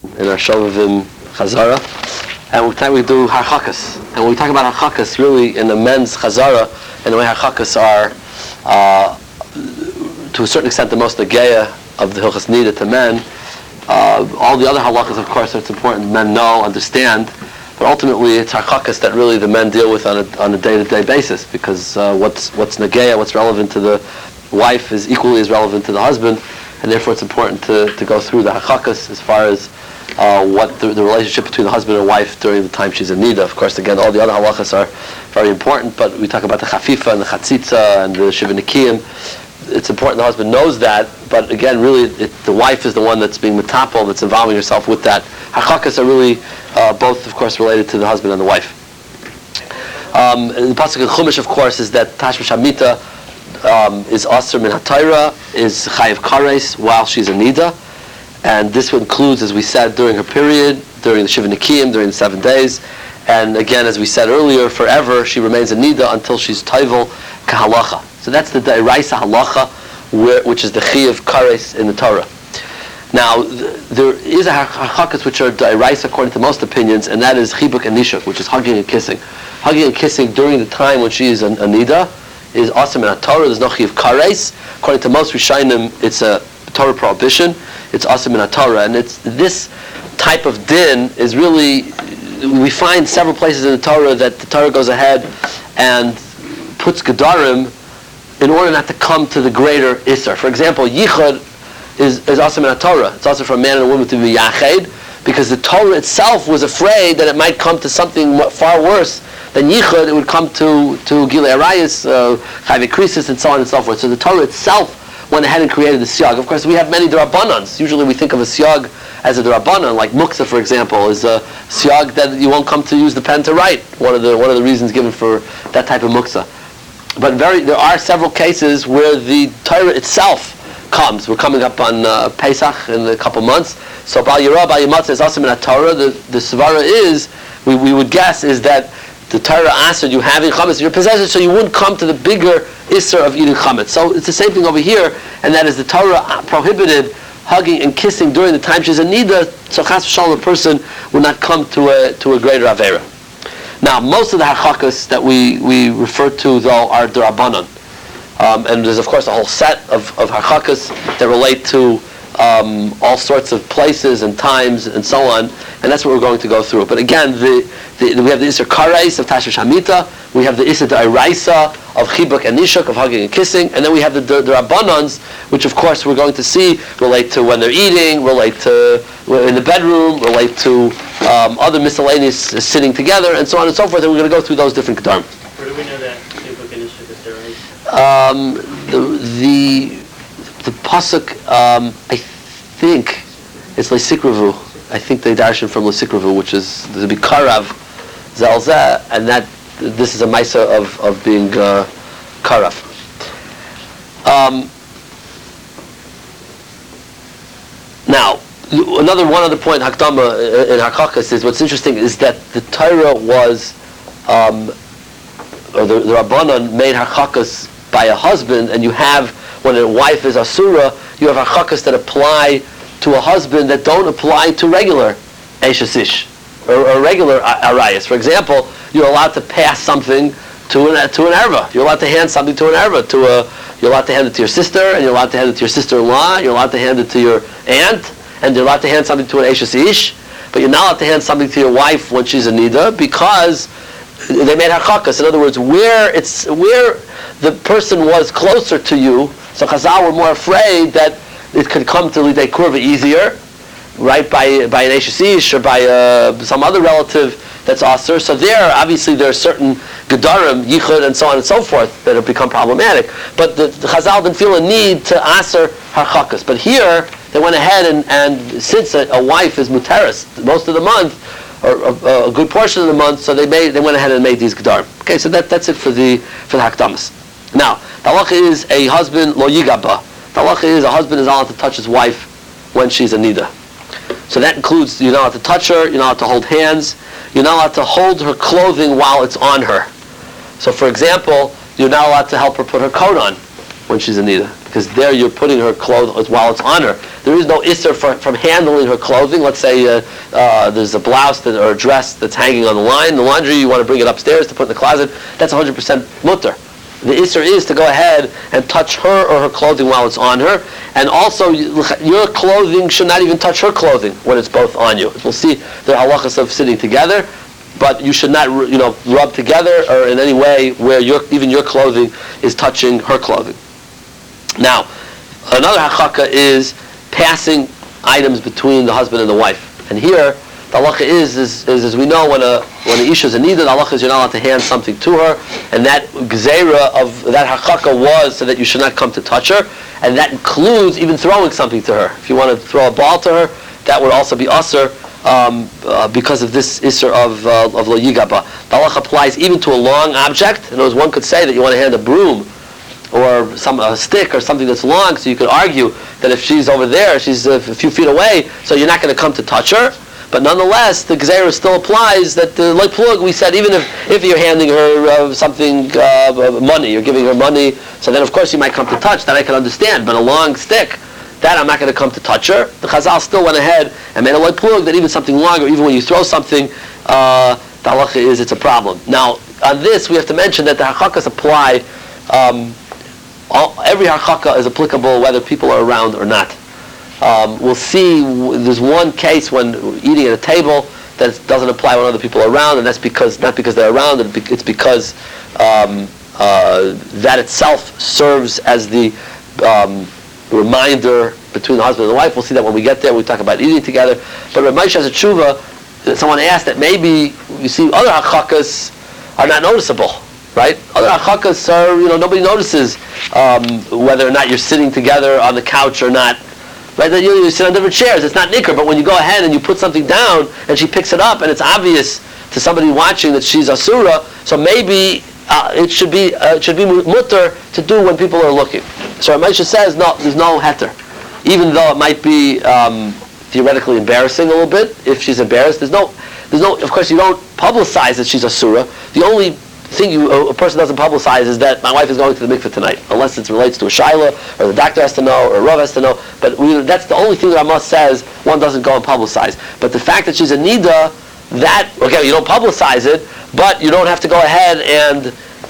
in our Shovavim Chazara, and we do Harchakas. And when we talk about Harchakas, really in the men's Chazara, and the way Harchakas are, to a certain extent, the most Nageya of the Hilchas Nida to men. All the other halakas, of course, it's important men know, understand, but ultimately it's Harchakas that really the men deal with on a day-to-day basis, because what's Nageya, what's relevant to the wife is equally as relevant to the husband, and therefore it's important to go through the Harchakas as far as what the relationship between the husband and wife during the time she's in Nida. Of course, again, all the other halachas are very important, but we talk about the Chafifa and the Chatzitza and the Shiva Nikiyim. It's important the husband knows that, but again, really, the wife is the one that's being metapel, that's involving herself with that. Harchakas are really both, of course, related to the husband and the wife. The pasuk in Chumash, of course, is that Tashmish Hamita is Asr min HaTorah, is Chayiv Kares while she's in Nida. And this includes, as we said, during her period, during the Shiva Nikiyim, during the 7 days. And again, as we said earlier, forever she remains in Nida until she's Taivel Kahalacha. So that's the Da'iraisa Halacha, which is the Chiyav Kares in the Torah. Now, there is a Harchakas which are Da'iraisa according to most opinions, and that is Chibuk and Nishuk, which is hugging and kissing. Hugging and kissing during the time when she is in Nida is awesome in a Torah. There's no Chiyav Kares. According to most Rishonim, it's a Torah prohibition. It's awesome in a Torah, and it's this type of din is really, we find several places in the Torah that the Torah goes ahead and puts Gedarim in order not to come to the greater Isser. For example, Yichud is awesome in a Torah. It's also for a man and a woman to be Yached, because the Torah itself was afraid that it might come to something far worse than Yichud. It would come to Gilei Arayis, Chayvei Krisis, and so on and so forth. So the Torah itself went ahead and created the siyag. Of course, we have many D'Rabbanans. Usually we think of a siyag as a D'Rabbanan, like Muksa, for example, is a siyag that you won't come to use the pen to write. One of the reasons given for that type of Muksa. But there are several cases where the Torah itself comes. We're coming up on Pesach in a couple months. So Bal Yirah, Bal Yimatzah is also in a Torah. The Svara is, we would guess, is that the Torah asked you having chametz in your possession, so you wouldn't come to the bigger isser of eating chametz. So it's the same thing over here, and that is the Torah prohibited hugging and kissing during the time she's in Nida, so chas v'shalom a person would not come to a greater avera. Now, most of the harchakas that we refer to, though, are d'Rabbanan. And there's, of course, a whole set of harchakas that relate to all sorts of places and times and so on, and that's what we're going to go through. But again, we have the Isser Kares of Tashmish Hamita, we have the Isser Da'iraisa of Chibuk and Nishuk, of hugging and kissing, and then we have the Rabbanans, which of course we're going to see relate to when they're eating, relate to in the bedroom, relate to other miscellaneous sitting together, and so on and so forth, and we're going to go through those different Kedarim. Where do we know that Chibuk and Nishuk is Da'iraisa? The pasuk, I think it's Leisikravu. I think they darshan from Leisikravu, which is the Bikarav Zalzeh, and that this is a Maisa of being Karav. Now, one other point, Hakdama in Harchakas, is what's interesting is that the Torah was, or the Rabbanan made Harchakas by a husband, and you have, when a wife is Asura, you have Harchakas that apply to a husband that don't apply to regular Eishes Ish, or regular Arayas. For example, you're allowed to pass something to an erva. You're allowed to hand something to an erva. You're allowed to hand it to your sister, and you're allowed to hand it to your sister-in-law. You're allowed to hand it to your aunt, and you're allowed to hand something to an Eishes Ish. But you're not allowed to hand something to your wife when she's in Nida, because they made Harchakas. In other words, where the person was closer to you, so Chazal were more afraid that it could come to Lidei Kurva easier, right, by an Eishes Ish or by some other relative that's Aser. So obviously there are certain Gedarim, Yichud, and so on and so forth that have become problematic. But the Chazal didn't feel a need to Aser Harchakas. But here, they went ahead and since a wife is Muteris most of the month, or a good portion of the month, so they went ahead and made these Gedarim. Okay, so that's it for the Hakdamas. Now, the halacha is a husband lo yigaba. The halacha is a husband is not allowed to touch his wife when she's in Nida. So that includes you're not allowed to touch her, you're not allowed to hold hands, you're not allowed to hold her clothing while it's on her. So for example, you're not allowed to help her put her coat on when she's in Nida. because there you're putting her clothes while it's on her. There is no isser from handling her clothing. Let's say there's a blouse or a dress that's hanging on the line, the laundry, you want to bring it upstairs to put in the closet, that's 100% mutter. The isser is to go ahead and touch her or her clothing while it's on her, and also your clothing should not even touch her clothing when it's both on you. We'll see the halachas of sitting together, but you should not, rub together or in any way where even your clothing is touching her clothing. Now, another hachaka is passing items between the husband and the wife. And here, the halacha is as we know, when an isha is a nida, the halacha is you're not allowed to hand something to her, and that gzeira of that hachaka was so that you should not come to touch her, and that includes even throwing something to her. If you want to throw a ball to her, that would also be usher because of this isser of lo yigaba. The halacha applies even to a long object. In other words, one could say that you want to hand a broom or a stick or something that's long, so you could argue that if she's over there, she's a few feet away, so you're not going to come to touch her. But nonetheless, the gzeira still applies that like plug, we said, even if you're handing her something, money, you're giving her money, so then of course you might come to touch, that I can understand, but a long stick, that I'm not going to come to touch her. The Chazal still went ahead and made a like plug that even something longer, even when you throw something, the halacha is it's a problem. Now, on this, we have to mention that the hachakas apply, every hachaka is applicable whether people are around or not. We'll see, there's one case when eating at a table that doesn't apply when other people are around, and that's not because they're around, it's because that itself serves as the reminder between the husband and the wife. We'll see that when we get there, we talk about eating together. But Rav Moshe has a tshuva, someone asked that maybe, you see, other hachakas are not noticeable, right? Other hachakas are, nobody notices whether or not you're sitting together on the couch or not. Right? You sit on different chairs. It's not nicker, but when you go ahead and you put something down and she picks it up and it's obvious to somebody watching that she's asura, so maybe it should be mutter to do when people are looking. So Rav Moshe says no, there's no heter, even though it might be theoretically embarrassing a little bit. If she's embarrassed, there's no. Of course, you don't publicize that she's asura. The only thing a person doesn't publicize is that my wife is going to the mikveh tonight, unless it relates to a shaila, or the doctor has to know, or a rav has to know. But that's the only thing that Amos says one doesn't go and publicize. But the fact that she's a nida, you don't publicize it, but you don't have to go ahead and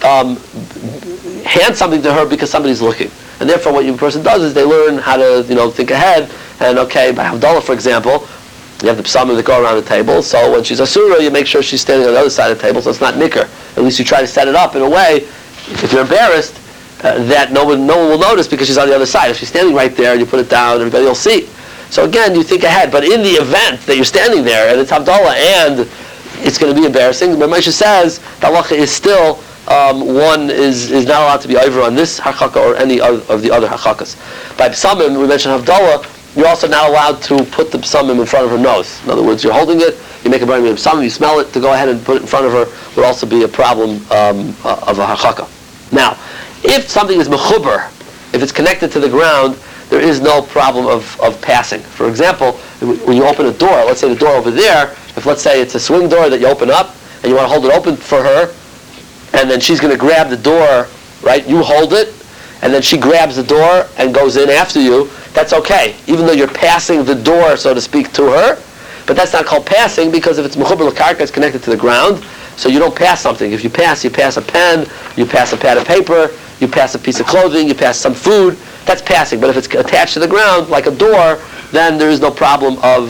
hand something to her because somebody's looking. And therefore, what a person does is they learn how to think ahead. And by Havdalah, for example, you have the psalmim that go around the table, so when she's asura, you make sure she's standing on the other side of the table, so it's not nicker. At least you try to set it up in a way, if you're embarrassed, that no one will notice because she's on the other side. If she's standing right there and you put it down, everybody will see. So again, you think ahead. But in the event that you're standing there and it's Havdalah and it's going to be embarrassing, but Moshe says the halacha is still one is not allowed to be over on this hachaka or any of the other hachakas. By psalmim, we mentioned Havdalah. You're also not allowed to put the psalmim in front of her nose. In other words, you're holding it, you make a brayim of psalmim, you smell it, to go ahead and put it in front of her would also be a problem of a hachaka. Now, if something is mechuber, if it's connected to the ground, there is no problem of passing. For example, when you open a door, let's say the door over there, if let's say it's a swing door that you open up, and you want to hold it open for her, and then she's going to grab the door, right? You hold it, and then she grabs the door and goes in after you, that's okay. Even though you're passing the door, so to speak, to her, but that's not called passing because if it's mechuber l'karka, it's connected to the ground, so you don't pass something. If you pass a pen, you pass a pad of paper, you pass a piece of clothing, you pass some food, that's passing. But if it's attached to the ground, like a door, then there is no problem of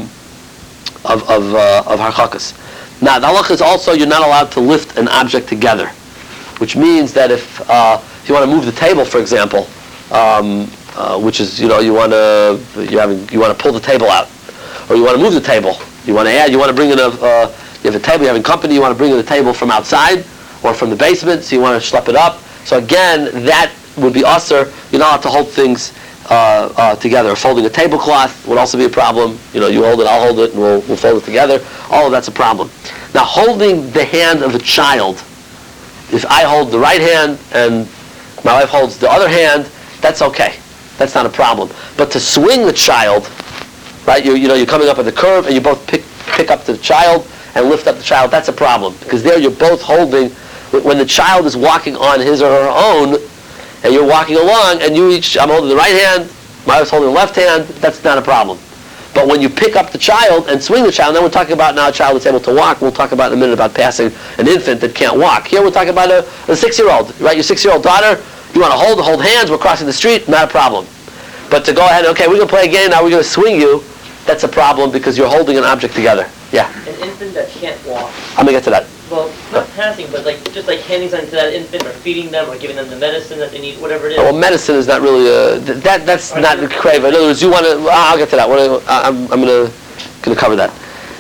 harchakas. Now, the halacha is also you're not allowed to lift an object together, which means that if you want to move the table, for example, which is you want to pull the table out, or you want to move the table, you want to bring in you have a table, you're having company, you want to bring in the table from outside or from the basement, so you want to schlep it up. So again, that would be usher. You're not allowed to hold things together. Folding a tablecloth would also be a problem. You hold it, I'll hold it, and we'll fold it together. All of that's a problem. Now, holding the hand of a child, if I hold the right hand and my wife holds the other hand, that's okay. That's not a problem. But to swing the child, right? You're coming up at the curve and you both pick up the child and lift up the child. That's a problem because there you're both holding. When the child is walking on his or her own, and you're walking along, and I'm holding the right hand, my wife's holding the left hand, that's not a problem. But when you pick up the child and swing the child, now we're talking about now a child that's able to walk. We'll talk about in a minute about passing an infant that can't walk. Here we're talking about a 6-year-old, right? Your 6-year-old daughter, you want to hold hands, we're crossing the street, not a problem. But to go ahead, okay, we're going to play a game, now we're going to swing you, that's a problem because you're holding an object together. Yeah? An infant that can't walk. I'm going to get to that. Well, not passing, but just handing something to that infant or feeding them or giving them the medicine that they need, whatever it is. Well, medicine is not really that's not crave. In other words, you want to. I'll get to that. I'm going to cover that.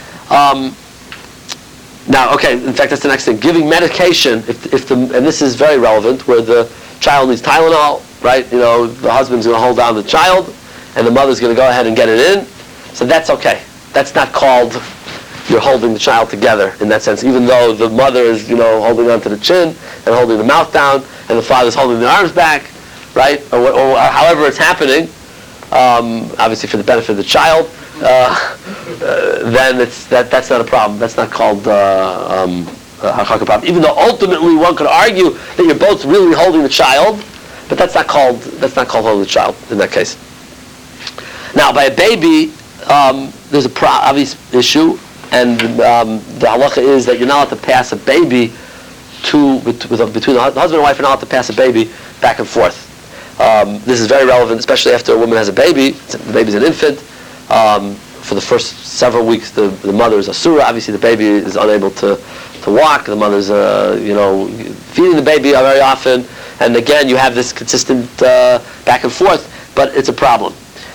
Now, okay. In fact, that's the next thing. Giving medication, and this is very relevant, where the child needs Tylenol, right? The husband's going to hold down the child, and the mother's going to go ahead and get it in. So that's okay. That's not called you're holding the child together in that sense, even though the mother is, holding onto the chin and holding the mouth down, and the father's holding the arms back, right? Or however it's happening, obviously for the benefit of the child, then that's not a problem. That's not called hachaka problem. Even though ultimately one could argue that you're both really holding the child, but that's not called holding the child in that case. Now, by a baby, there's a obvious issue. And the halacha is that you're not allowed to pass a baby between the husband and wife. You're not allowed to pass a baby back and forth. This is very relevant, especially after a woman has a baby. The baby's an infant. For the first several weeks, the mother is asura. Obviously, the baby is unable to walk. The mother's feeding the baby very often. And again, you have this consistent back and forth, but it's a problem.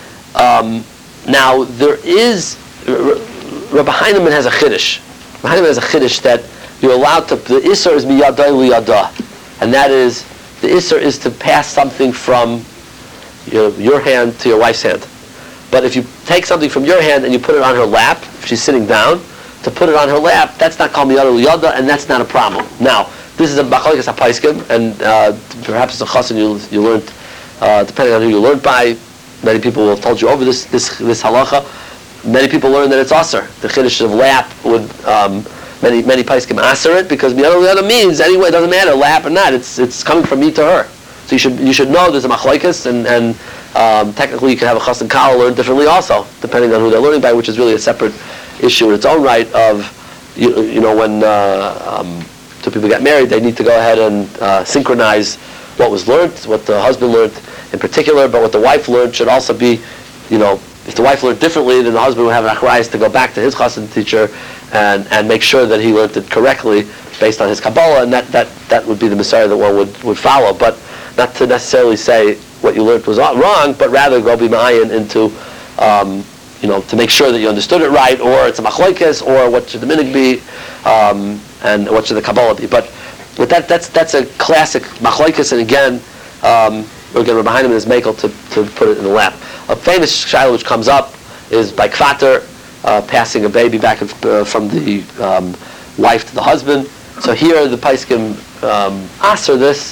Now, there is. Rabbi Heinemann has a chiddush. Rabbi Heinemann has a chiddush that you're allowed to. The isser is miyadai liyada, and that is the isser is to pass something from your hand to your wife's hand. But if you take something from your hand and you put it on her lap, if she's sitting down, to put it on her lap, that's not called miyadai liyada, and that's not a problem. Now, this is a machlokes hapaiskim, and perhaps it's a chassan you learned, depending on who you learned by. Many people will have told you over this halacha. Many people learn that it's aser. The chiddush of lap would many paiskim aser it because the other means anyway. It doesn't matter lap or not. It's coming from me to her. So you should know there's a machlokes and technically you can have a chas and kala learn differently also depending on who they're learning by, which is really a separate issue in its own right. Of when two people get married, they need to go ahead and synchronize what was learned, what the husband learned in particular, but what the wife learned should also be, if the wife learned differently, then the husband would have an achrayus to go back to his chassan teacher and make sure that he learned it correctly based on his Kabbalah, and that would be the Messiah that one would follow. But not to necessarily say what you learned was wrong, but rather go be ma'ayin into, to make sure that you understood it right, or it's a machlokes, or what should the minig be, and what should the Kabbalah be. But with that's a classic machlokes, and again, Rabbi Heinemann is makel to put it in the lap. A famous shiloh which comes up is by kvater, passing a baby back from the wife to the husband. So here the paiskim aser this.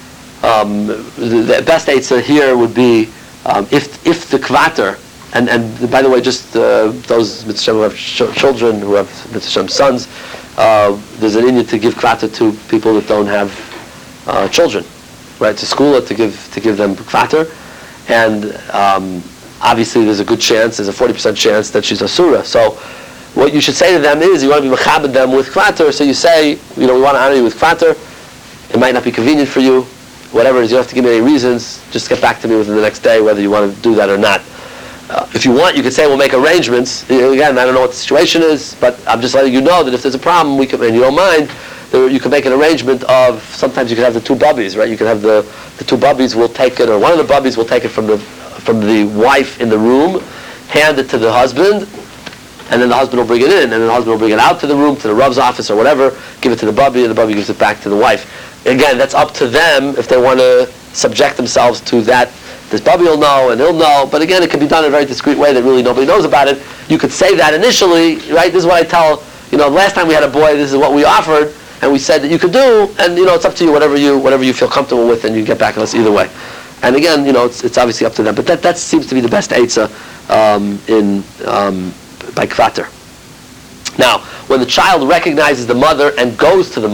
The best eitzah here would be if the kvater, and by the way, just those mitzvah who have children, who have mitzvah sons, there's an inyan to give kvater to people that don't have children. Right, to school it, to give them kvater, and obviously there's a good chance, there's a 40% chance that she's asura. So what you should say to them is, you want to be mechabed them with kvater, so you say, we want to honor you with kvater, it might not be convenient for you, whatever it is, you don't have to give me any reasons, just get back to me within the next day whether you want to do that or not. If you want, you could say we'll make arrangements. Again, I don't know what the situation is, but I'm just letting you know that if there's a problem, we can, and you don't mind, you can make an arrangement of, sometimes you can have the two bubbies, right? You can have the two bubbies will take it, or one of the bubbies will take it from the wife in the room, hand it to the husband, and then the husband will bring it in, and then the husband will bring it out to the room, to the Rav's office or whatever, give it to the bubby, and the bubby gives it back to the wife. Again, that's up to them if they want to subject themselves to that. This bubby will know, and he'll know, but again, it can be done in a very discreet way that really nobody knows about it. You could say that initially, right? This is what I tell, last time we had a boy, this is what we offered, and we said that you could do, and it's up to you, whatever you feel comfortable with, and you get back to us either way. And again, it's obviously up to them, but that seems to be the best eitzah by kvater. Now, when the child recognizes the mother and goes to the